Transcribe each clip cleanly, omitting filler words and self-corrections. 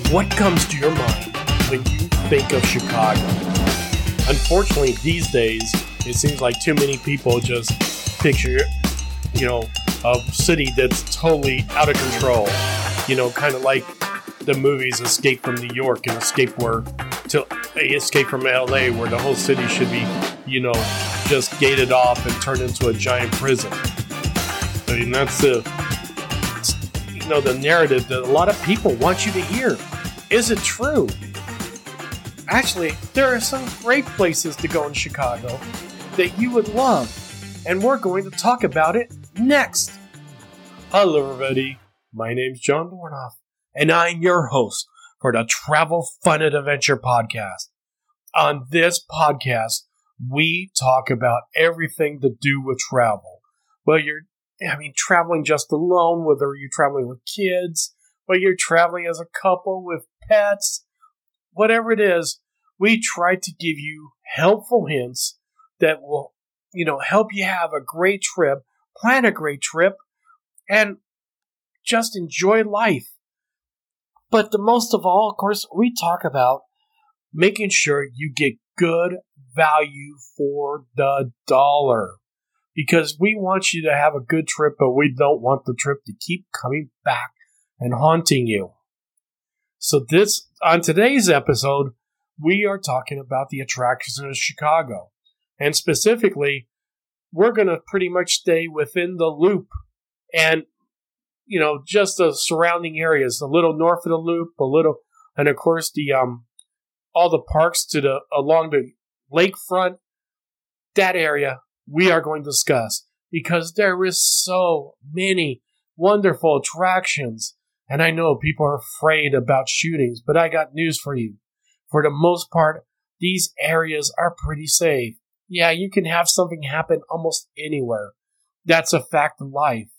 What comes to your mind when you think of Chicago? Unfortunately, these days, it seems like too many people just picture, a city that's totally out of control. Kind of like the movies Escape from New York and Escape from LA, where the whole city should be, just gated off and turned into a giant prison. I mean, that's the narrative that a lot of people want you to hear. Is it true? Actually, there are some great places to go in Chicago that you would love, and we're going to talk about it next. Hello, everybody. My name's John Dornoff, and I'm your host for the Travel Fun and Adventure podcast. On this podcast, we talk about everything to do with travel. Whether you're traveling just alone, whether you're traveling with kids, whether you're traveling as a couple with pets, whatever it is, we try to give you helpful hints that will, help you have a great trip, plan a great trip, and just enjoy life. But the most of all, of course, we talk about making sure you get good value for the dollar. Because we want you to have a good trip, but we don't want the trip to keep coming back and haunting you. So on today's episode, we are talking about the attractions of Chicago. And specifically, we're going to pretty much stay within the Loop and, just the surrounding areas, a little north of the Loop, and of course all the parks along the lakefront, that area we are going to discuss because there is so many wonderful attractions. And I know people are afraid about shootings, but I got news for you. For the most part, these areas are pretty safe. Yeah, you can have something happen almost anywhere. That's a fact of life.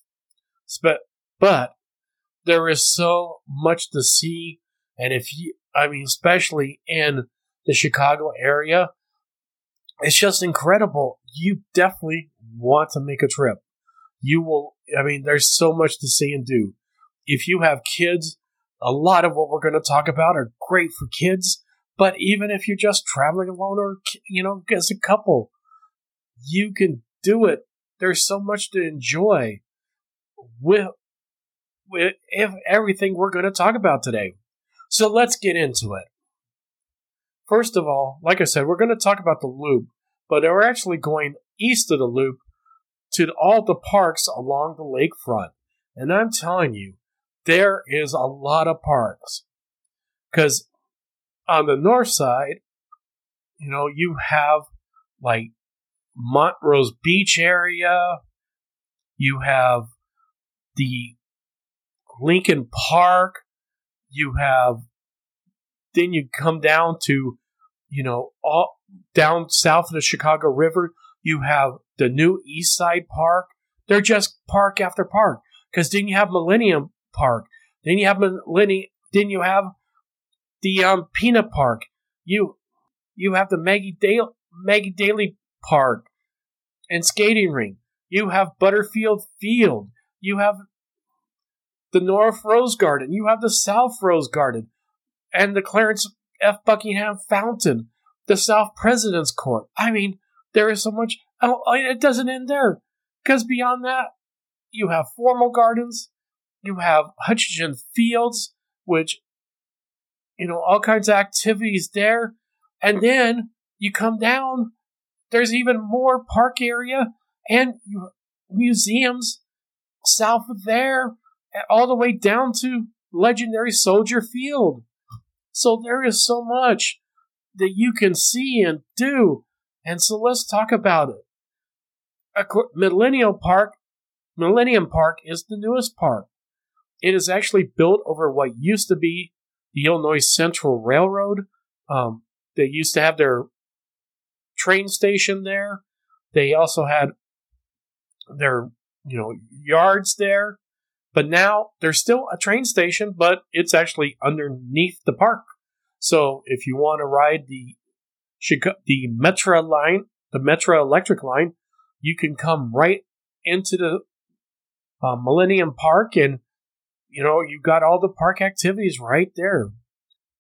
But there is so much to see, and especially in the Chicago area, it's just incredible. You definitely want to make a trip. You will, there's so much to see and do. If you have kids, a lot of what we're going to talk about are great for kids. But even if you're just traveling alone or, as a couple, you can do it. There's so much to enjoy with everything we're going to talk about today. So let's get into it. First of all, like I said, we're going to talk about the Loop, but we're actually going east of the Loop to all the parks along the lakefront. And I'm telling you, there is a lot of parks. Because on the north side, you have like Montrose Beach area. You have the Lincoln Park. Then you come down to, all down south of the Chicago River, you have the new East Side Park. They're just park after park. Because then you have Millennium Park. Then you have Then you have the Peanut Park. You have the Maggie Daley Park and skating rink. You have Butterfield Field. You have the North Rose Garden. You have the South Rose Garden. And the Clarence F. Buckingham Fountain. The South President's Court. There is so much. It doesn't end there. Because beyond that, you have Formal Gardens. You have Hutchinson Fields, which, all kinds of activities there. And then you come down, there's even more park area and museums south of there, all the way down to legendary Soldier Field. So there is so much that you can see and do. And so let's talk about it. Millennium Park is the newest park. It is actually built over what used to be the Illinois Central Railroad. They used to have their train station there. They also had their, yards there. But now there's still a train station, but it's actually underneath the park. So if you want to ride the Metra line, the Metra Electric line, you can come right into the Millennium Park, and you got all the park activities right there.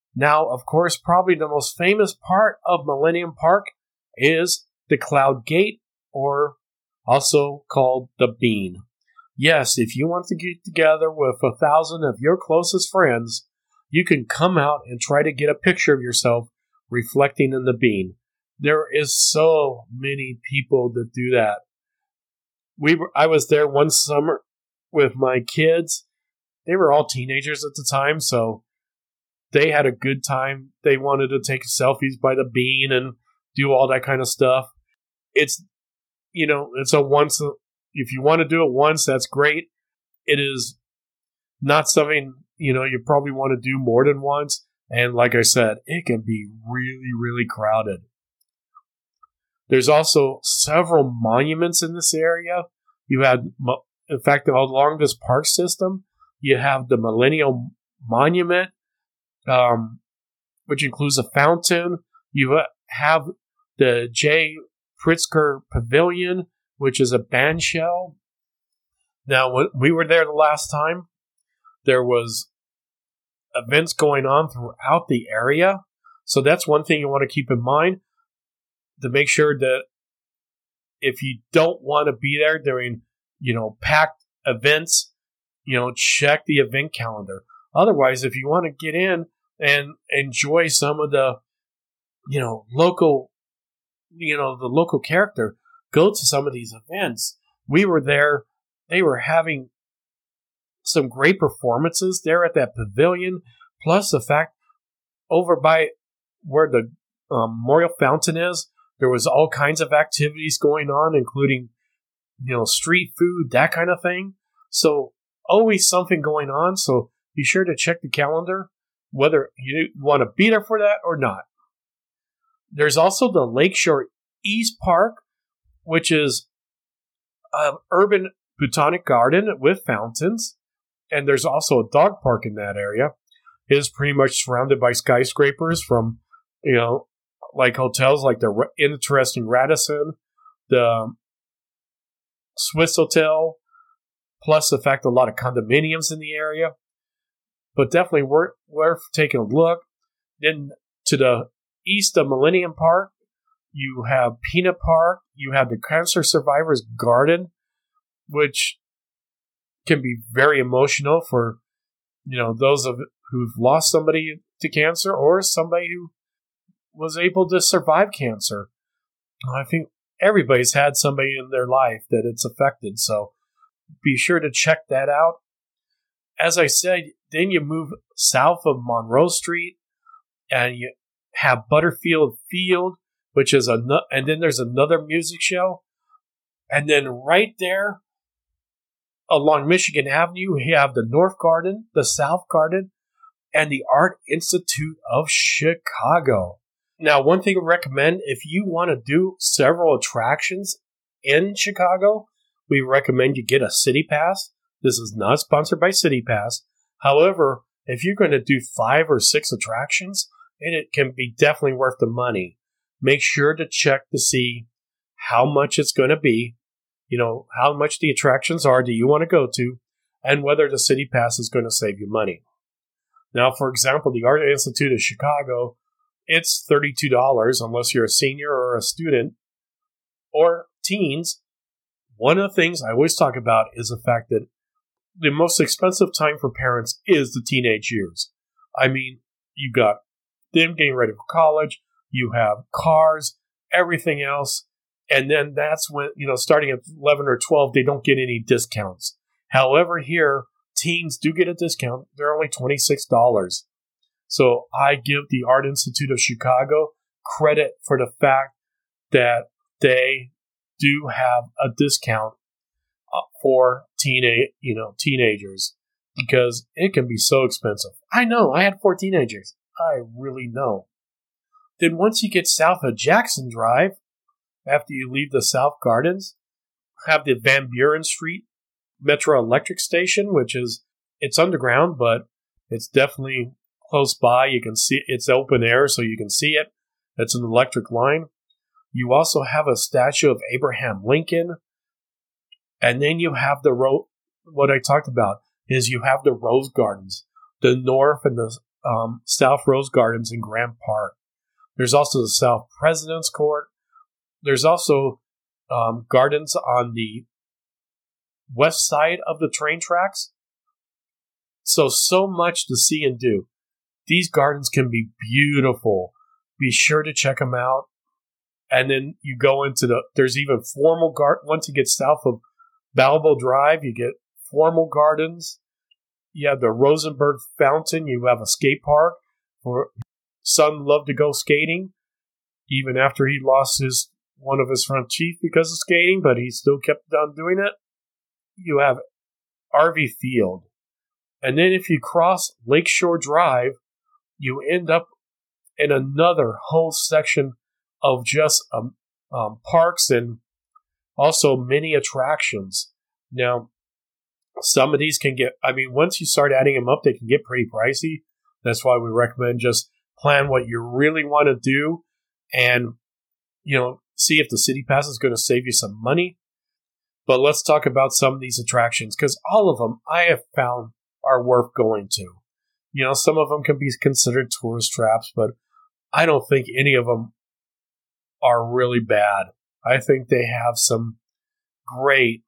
Now, of course, probably the most famous part of Millennium Park is the Cloud Gate, or also called the Bean. Yes, if you want to get together with 1,000 of your closest friends, you can come out and try to get a picture of yourself reflecting in the Bean. There is so many people that do that. I was there one summer with my kids. They were all teenagers at the time, so they had a good time. They wanted to take selfies by the Bean and do all that kind of stuff. It's, it's a once. If you want to do it once, that's great. It is not something, you probably want to do more than once. And like I said, it can be really, really crowded. There's also several monuments in this area. You had, in fact, along this park system, you have the Millennium Monument, which includes a fountain. You have the J. Pritzker Pavilion, which is a band shell. Now, when we were there the last time, there was events going on throughout the area. So that's one thing you want to keep in mind, to make sure that if you don't want to be there during, packed events, check the event calendar. Otherwise, if you want to get in and enjoy some of the, local, the local character, go to some of these events. We were there. They were having some great performances there at that pavilion. Plus the fact over by where the Memorial Fountain is, there was all kinds of activities going on, including, street food, that kind of thing. So always something going on. So be sure to check the calendar, whether you want to be there for that or not. There's also the Lakeshore East Park, which is an urban botanic garden with fountains. And there's also a dog park in that area. It is pretty much surrounded by skyscrapers from, like hotels like the interesting Radisson, the Swiss Hotel, plus the fact that a lot of condominiums in the area. But definitely worth taking a look. Then to the east of Millennium Park, you have Peanut Park. You have the Cancer Survivors Garden, which can be very emotional for, those who've lost somebody to cancer or somebody who was able to survive cancer. I think everybody's had somebody in their life that it's affected, so be sure to check that out. As I said, then you move south of Monroe Street, and you have Butterfield Field, which is and then there's another music show, and then right there along Michigan Avenue, you have the North Garden, the South Garden, and the Art Institute of Chicago. Now, one thing I recommend, if you want to do several attractions in Chicago, we recommend you get a City Pass. This is not sponsored by City Pass. However, if you're going to do 5 or 6 attractions, it can be definitely worth the money. Make sure to check to see how much it's going to be, how much the attractions are that you want to go to, and whether the City Pass is going to save you money. Now, for example, the Art Institute of Chicago, it's $32 unless you're a senior or a student or teens. One of the things I always talk about is the fact that the most expensive time for parents is the teenage years. I mean, you got them getting ready for college, you have cars, everything else, and then that's when, starting at 11 or 12, they don't get any discounts. However, here, teens do get a discount. They're only $26. So I give the Art Institute of Chicago credit for the fact that they do have a discount for teenagers, because it can be so expensive. I know, I had 4 teenagers. I really know. Then once you get south of Jackson Drive, after you leave the South Gardens, have the Van Buren Street Metro Electric Station, which is, it's underground, but it's definitely close by. You can see it's open air, so you can see it. It's an electric line. You also have a statue of Abraham Lincoln. And then you have what I talked about is you have the Rose Gardens, the north and the South Rose Gardens in Grant Park. There's also the South President's Court. There's also gardens on the west side of the train tracks. So much to see and do. These gardens can be beautiful. Be sure to check them out. And then you go into there's even formal garden. Once you get south of Balbo Drive, you get formal gardens. You have the Rosenberg Fountain. You have a skate park where son loved to go skating, even after he lost one of his front teeth because of skating, but he still kept on doing it. You have RV Field. And then if you cross Lakeshore Drive, you end up in another whole section of just parks and also many attractions. Now, some of these can get, once you start adding them up, they can get pretty pricey. That's why we recommend just plan what you really want to do and, see if the City Pass is going to save you some money. But let's talk about some of these attractions, because all of them I have found are worth going to. Some of them can be considered tourist traps, but I don't think any of them are really bad. I think they have some great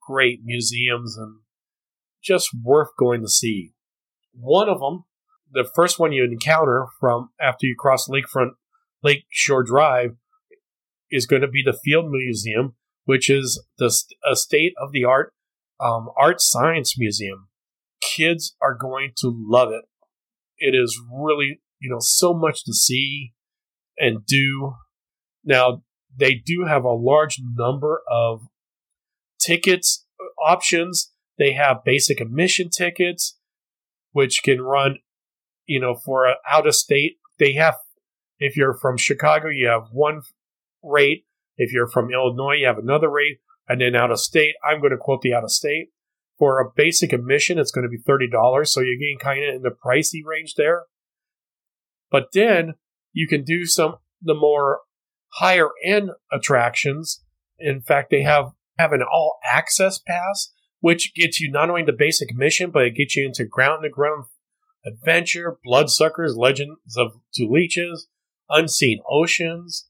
museums and just worth going to see. One of them, the first one you encounter from after you cross Lakeshore Drive, is going to be the Field Museum, which is a state-of-the-art art science museum. Kids are going to love it. It is really, so much to see and do. Now, they do have a large number of tickets options. They have basic admission tickets, which can run, for out of state. They have, if you're from Chicago, you have one rate. If you're from Illinois, you have another rate. And then out of state, I'm going to quote the out of state. For a basic admission, it's going to be $30. So you're getting kind of in the pricey range there. But then you can do the more higher end attractions. In fact, they have an all access pass, which gets you not only the basic admission, but it gets you into ground to ground adventure, Bloodsuckers, Legends of Two Leeches, Unseen Oceans.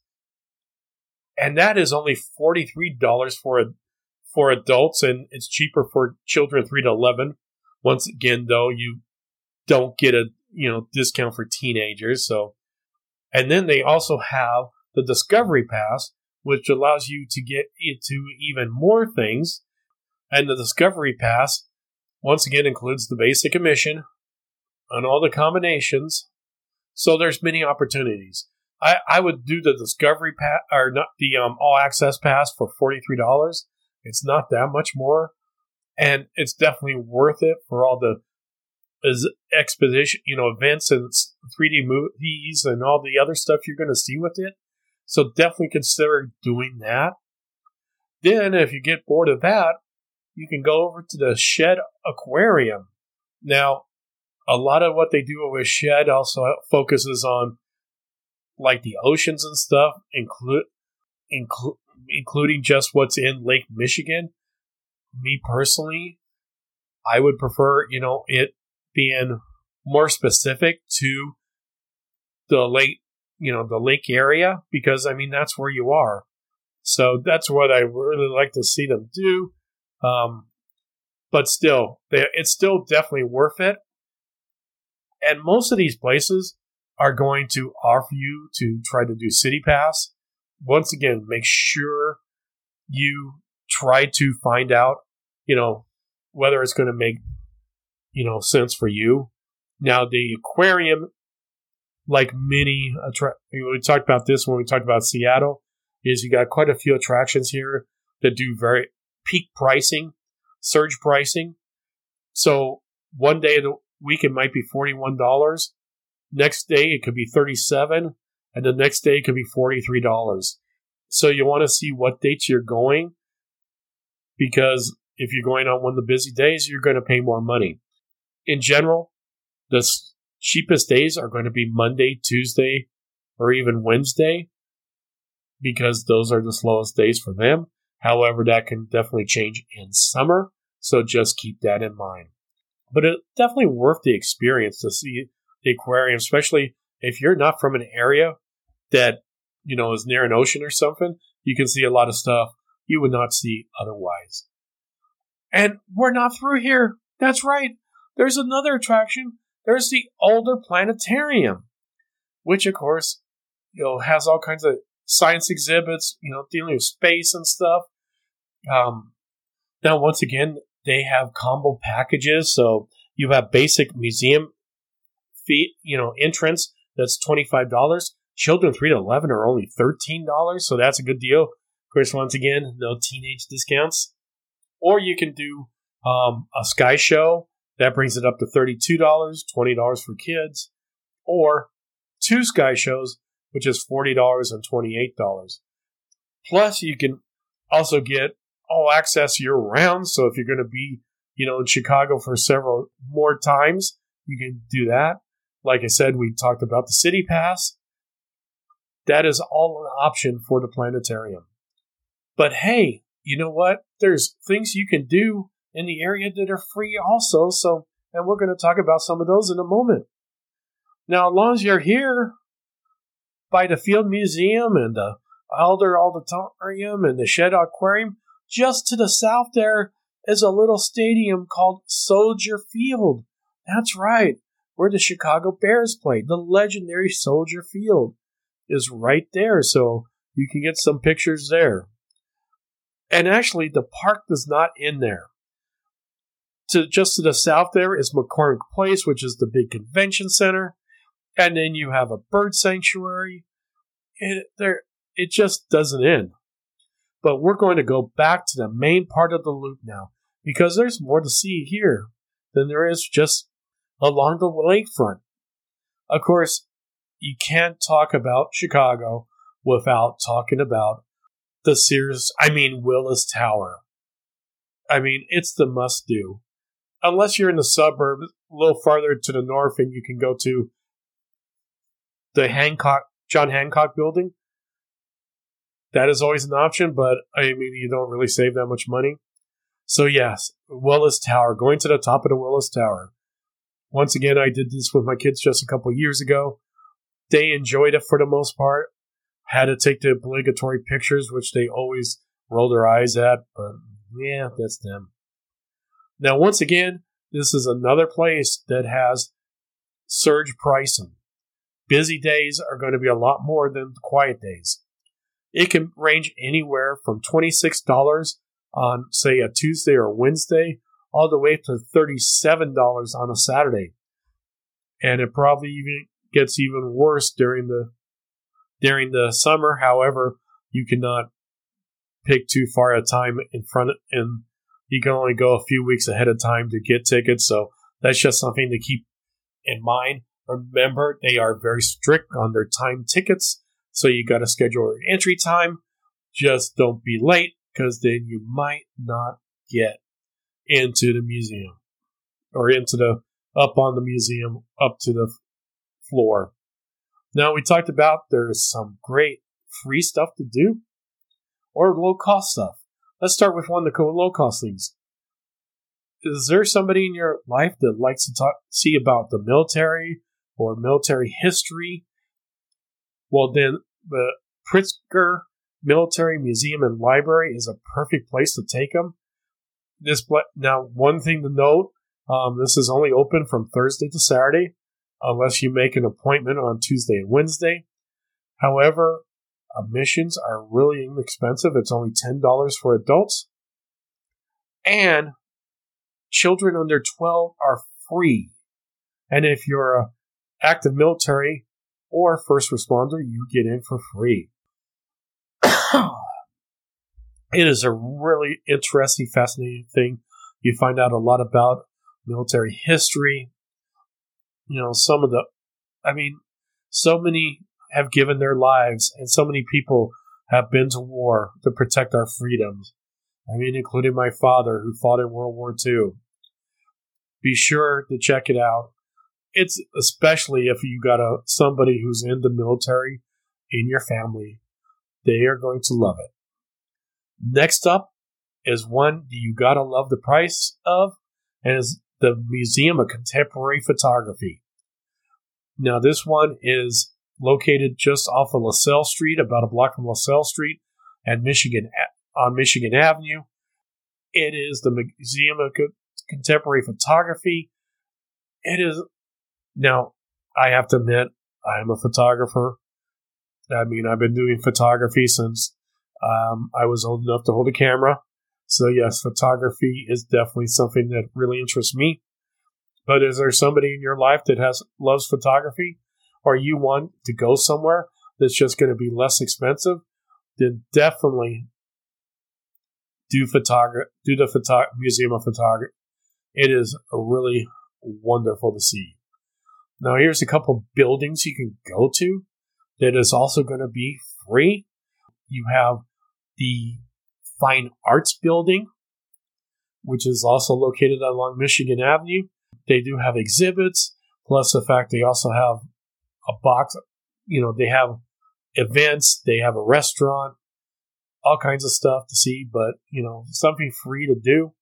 And that is only $43 for adults, and it's cheaper for children 3 to 11. Once again, though, you don't get a discount for teenagers. So, and then they also have the Discovery Pass, which allows you to get into even more things. And the Discovery Pass, once again, includes the basic admission and all the combinations. So there's many opportunities. I would do the Discovery Pass, or not the All Access Pass for $43. It's not that much more, and it's definitely worth it for all the expedition, events and 3D movies and all the other stuff you're going to see with it. So definitely consider doing that. Then, if you get bored of that, you can go over to the Shed Aquarium. Now, a lot of what they do with Shed also focuses on like the oceans and stuff, including just what's in Lake Michigan. Me personally, I would prefer, it being more specific to the lake, the lake area, because that's where you are. So that's what I really like to see them do. But still, it's still definitely worth it. And most of these places are going to offer you to try to do City Pass. Once again, make sure you try to find out, whether it's going to make, sense for you. Now, the aquarium, like many, we talked about this when we talked about Seattle, is you got quite a few attractions here that do very peak pricing, surge pricing. So one day of the week it might be $41. Next day it could be $37, and the next day it could be $43. So you want to see what dates you're going, because if you're going on one of the busy days, you're going to pay more money. In general, the cheapest days are going to be Monday, Tuesday, or even Wednesday, because those are the slowest days for them. However, that can definitely change in summer, so just keep that in mind. But it's definitely worth the experience to see the aquarium, especially if you're not from an area that, is near an ocean or something, you can see a lot of stuff you would not see otherwise. And we're not through here. That's right. There's another attraction. There's the Older Planetarium, which, of course, has all kinds of science exhibits, dealing with space and stuff. Now, once again, they have combo packages. So you have basic museum fee, entrance. That's $25. Children 3 to 11 are only $13. So that's a good deal. Of course, once again, no teenage discounts. Or you can do a sky show. That brings it up to $32, $20 for kids. Or 2 sky shows, which is $40 and $28. Plus, you can also get all access year-round. So if you're going to be, in Chicago for several more times, you can do that. Like I said, we talked about the City Pass. That is all an option for the planetarium. But hey, you know what? There's things you can do in the area that are free also. And we're going to talk about some of those in a moment. Now, as long as you're here by the Field Museum and the Older Auditorium and the Shed Aquarium, just to the south there is a little stadium called Soldier Field. That's right, where the Chicago Bears played. The legendary Soldier Field is right there, so you can get some pictures there. And actually, the park is not in there. Just to the south there is McCormick Place, which is the big convention center. And then you have a bird sanctuary. It just doesn't end. But we're going to go back to the main part of the loop now, because there's more to see here than there is just along the lakefront. Of course, you can't talk about Chicago without talking about the Willis Tower. It's the must-do. Unless you're in the suburbs, a little farther to the north, and you can go to the John Hancock building. That is always an option, but you don't really save that much money. So yes, Willis Tower, going to the top of the Willis Tower. Once again, I did this with my kids just a couple years ago. They enjoyed it for the most part. Had to take the obligatory pictures, which they always roll their eyes at, but yeah, that's them. Now, once again, this is another place that has surge pricing. Busy days are going to be a lot more than quiet days. It can range anywhere from $26 on, say, a Tuesday or Wednesday, all the way to $37 on a Saturday. And it probably even gets even worse during the summer. However, you cannot pick too far a time in front, and you can only go a few weeks ahead of time to get tickets. So that's just something to keep in mind. Remember, they are very strict on their time tickets, so you got to schedule your entry time. Just don't be late, because then you might not get into the museum or up on the museum, up to the floor. Now, we talked about there's some great free stuff to do or low-cost stuff. Let's start with one of the low-cost things. Is there somebody in your life that likes to see about the military or military history? Well, then the Pritzker Military Museum and Library is a perfect place to take them. Now, one thing to note, this is only open from Thursday to Saturday, unless you make an appointment on Tuesday and Wednesday. However, admissions are really inexpensive. It's only $10 for adults. And children under 12 are free. And if you're an active military or first responder, you get in for free. It is a really interesting, fascinating thing. You find out a lot about military history. So many have given their lives, and so many people have been to war to protect our freedoms. Including my father, who fought in World War II. Be sure to check it out. It's especially if you got somebody who's in the military in your family. They are going to love it. Next up is one you gotta love the price of, and is the Museum of Contemporary Photography. Now, this one is located just off of LaSalle Street, about a block from LaSalle Street on Michigan Avenue. It is the Museum of Contemporary Photography. It is, now, I have to admit, I'm a photographer. I mean, I've been doing photography since I was old enough to hold a camera. So yes, photography is definitely something that really interests me. But is there somebody in your life that loves photography, or you want to go somewhere that's just going to be less expensive? Then definitely do the Museum of Photography. It is really wonderful to see. Now, here's a couple buildings you can go to that is also going to be free. You have the Fine Arts Building, which is also located along Michigan Avenue. They do have exhibits, plus the fact they also have a box. They have events, they have a restaurant, all kinds of stuff to see, but, something free to do.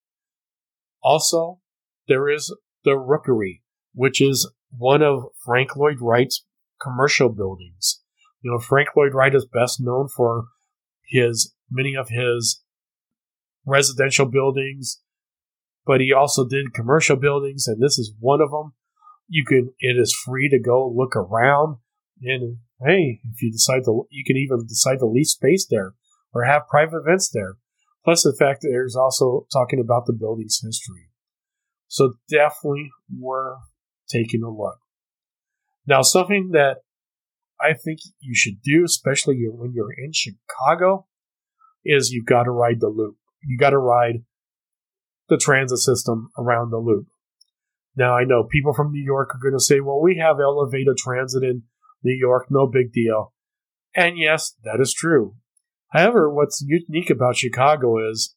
Also, there is the Rookery, which is one of Frank Lloyd Wright's commercial buildings. Frank Lloyd Wright is best known for many of his residential buildings, but he also did commercial buildings, and this is one of them. It is free to go look around, and hey, if you you can even decide to lease space there or have private events there. Plus the fact that there's also talking about the building's history. So definitely worth taking a look. Now, something that I think you should do, especially when you're in Chicago, is you've got to ride the Loop. You got to ride the transit system around the Loop. Now, I know people from New York are going to say, well, we have elevated transit in New York, no big deal. And yes, that is true. However, what's unique about Chicago is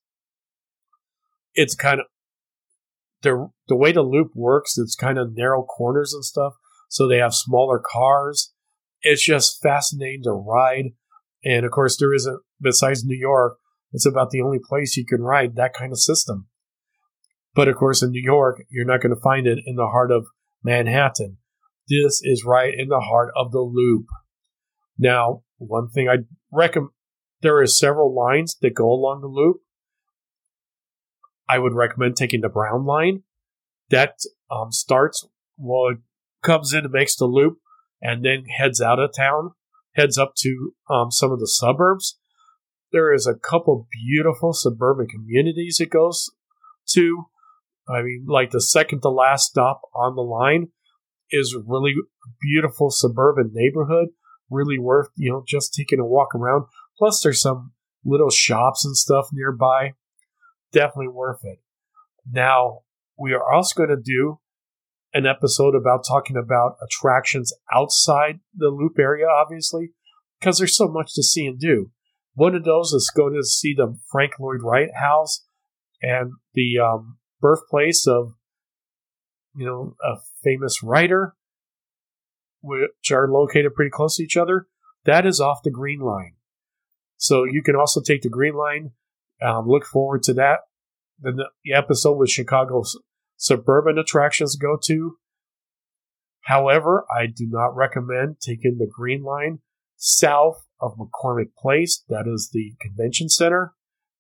it's kind of the way the Loop works. It's kind of narrow corners and stuff, so they have smaller cars. It's just fascinating to ride. And of course, there isn't, besides New York, it's about the only place you can ride that kind of system. But of course, in New York, you're not going to find it in the heart of Manhattan. This is right in the heart of the Loop. Now, one thing I recommend, there are several lines that go along the Loop. I would recommend taking the Brown line. That it comes in and makes the Loop, and then heads out of town, heads up to some of the suburbs. There is a couple beautiful suburban communities it goes to. I mean, like the second to last stop on the line is a really beautiful suburban neighborhood. Really worth, just taking a walk around. Plus, there's some little shops and stuff nearby. Definitely worth it. Now, we are also going to do an episode about talking about attractions outside the Loop area, obviously, because there's so much to see and do. One of those is going to see the Frank Lloyd Wright House and the birthplace of, a famous writer, which are located pretty close to each other. That is off the Green Line. So you can also take the Green Line. Look forward to that. Then the episode with Chicago's suburban attractions go to. However, I do not recommend taking the Green Line south of McCormick Place. That is the convention center.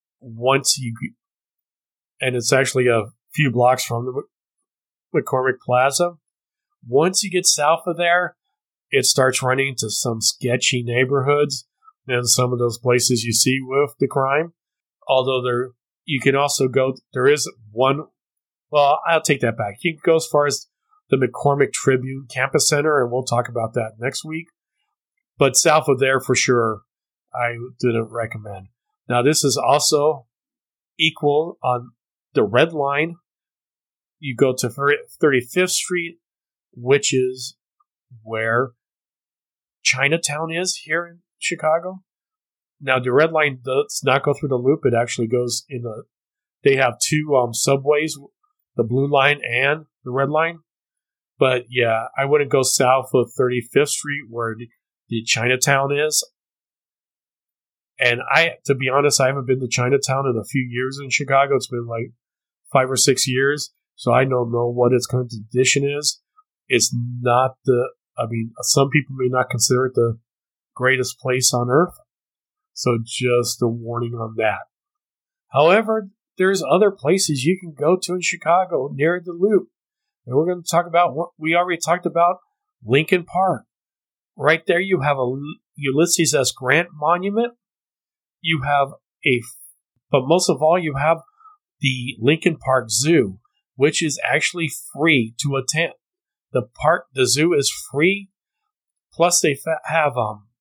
And it's actually a few blocks from the McCormick Plaza. Once you get south of there, it starts running into some sketchy neighborhoods and some of those places you see with the crime. Although you can also go, there is one, well, I'll take that back. You can go as far as the McCormick Tribune Campus Center, and we'll talk about that next week. But south of there, for sure, I didn't recommend. Now, this is also equal on the Red Line. You go to 35th Street, which is where Chinatown is here in Chicago. Now, the Red Line does not go through the Loop. It actually goes they have two subways, the Blue Line and the Red Line. But yeah, I wouldn't go south of 35th Street where the Chinatown is. And to be honest, I haven't been to Chinatown in a few years in Chicago. It's been like 5 or 6 years. So I don't know what its condition is. It's not I mean, some people may not consider it the greatest place on earth. So just a warning on that. However, there's other places you can go to in Chicago near the Loop. And we're going to talk about what we already talked about, Lincoln Park. Right there you have a Ulysses S. Grant monument. You have but most of all, you have the Lincoln Park Zoo, which is actually free to attend. The zoo is free. Plus they have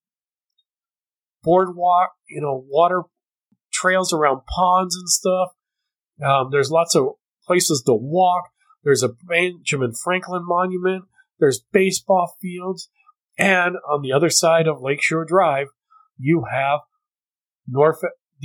boardwalk, water trails around ponds and stuff. There's lots of places to walk. There's a Benjamin Franklin monument. There's baseball fields. And on the other side of Lakeshore Drive, you have North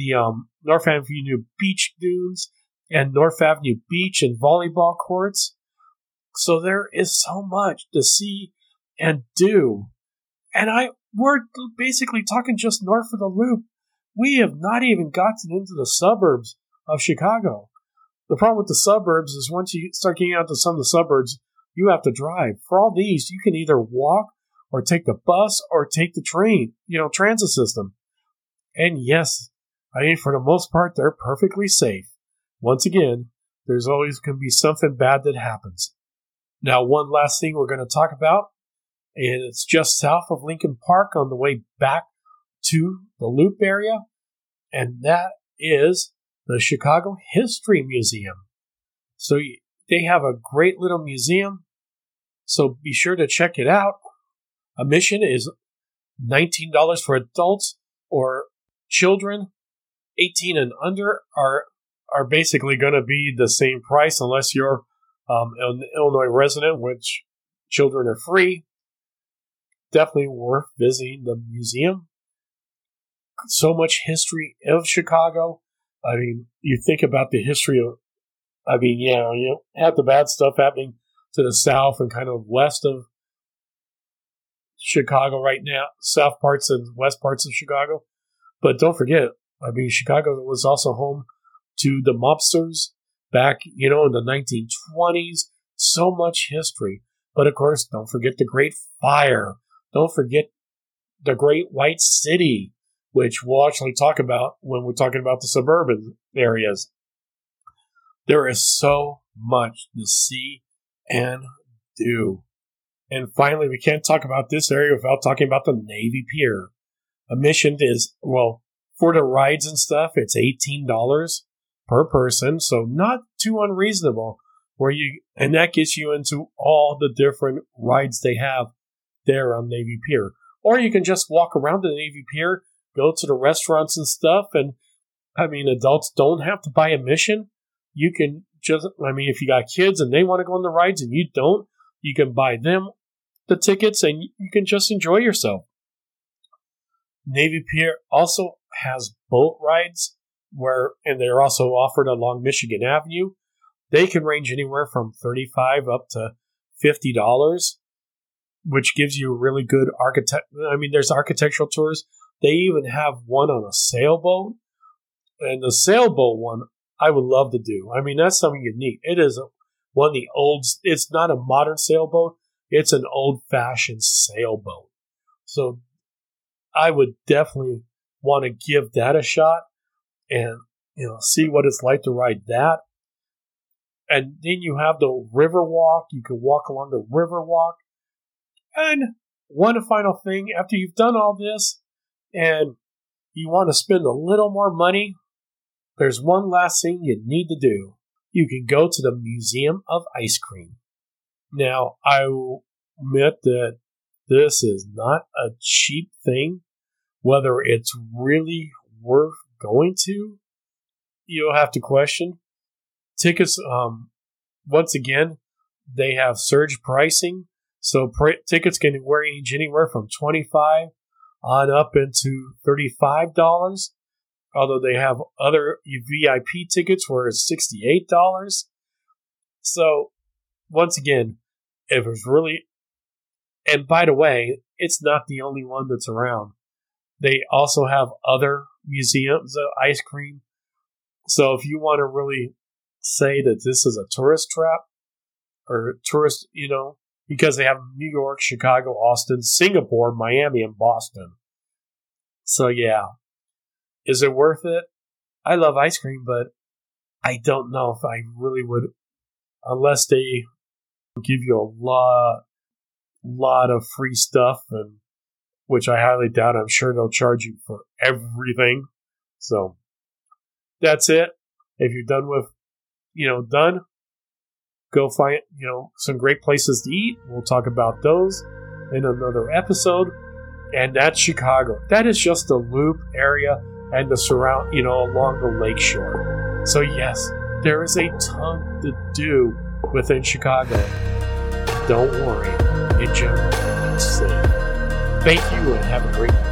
Avenue Beach Dunes and North Avenue Beach and volleyball courts. So there is so much to see and do. And we're basically talking just north of the Loop. We have not even gotten into the suburbs of Chicago. The problem with the suburbs is once you start getting out to some of the suburbs, you have to drive. For all these, you can either walk or take the bus or take the train, transit system. And yes, for the most part, they're perfectly safe. Once again, there's always going to be something bad that happens. Now, one last thing we're going to talk about, and it's just south of Lincoln Park on the way back to the Loop area, and that is the Chicago History Museum. So they have a great little museum, so be sure to check it out. Admission is $19 for adults, or children 18 and under are basically going to be the same price unless you're an Illinois resident, which children are free. Definitely worth visiting the museum. So much history of Chicago. I mean, you think about the history of, you have the bad stuff happening to the south and kind of west of Chicago right now, south parts and west parts of Chicago. But don't forget, Chicago was also home to the mobsters back, in the 1920s. So much history. But of course, don't forget the Great Fire. Don't forget the Great White City, which we'll actually talk about when we're talking about the suburban areas. There is so much to see and do. And finally, we can't talk about this area without talking about the Navy Pier. Admission is, for the rides and stuff, it's $18 per person, so not too unreasonable. And that gets you into all the different rides they have there on Navy Pier. Or you can just walk around the Navy Pier, go to the restaurants and stuff, and adults don't have to buy admission. You can just, if you got kids and they want to go on the rides and you don't, you can buy them the tickets and you can just enjoy yourself. Navy Pier also has boat rides and they're also offered along Michigan Avenue. They can range anywhere from $35 up to $50, which gives you really good there's architectural tours. They even have one on a sailboat. And the sailboat one, I would love to do. That's something unique. It is one of the it's not a modern sailboat. It's an old-fashioned sailboat. So I would definitely want to give that a shot and, see what it's like to ride that. And then you have the river walk. You can walk along the river walk. And one final thing, after you've done all this and you want to spend a little more money, there's one last thing you need to do. You can go to the Museum of Ice Cream. Now, I will admit that this is not a cheap thing. Whether it's really worth going to, you'll have to question. Tickets, once again, they have surge pricing. So tickets can range anywhere from $25 on up into $35. Although they have other VIP tickets where it's $68. So, once again, if it's really... And by the way, it's not the only one that's around. They also have other museums of ice cream. So if you want to really say that this is a tourist trap, or tourist, because they have New York, Chicago, Austin, Singapore, Miami, and Boston. So yeah. Is it worth it? I love ice cream, but I don't know if I really would, unless they give you a lot of free stuff, and which I highly doubt. I'm sure they'll charge you for everything. So that's it. If you're done with, done, go find, some great places to eat. We'll talk about those in another episode. And that's Chicago. That is just the Loop area and the surround, along the lakeshore. So yes, there is a ton to do within Chicago. Don't worry. In general, it's safe. Thank you and have a great day.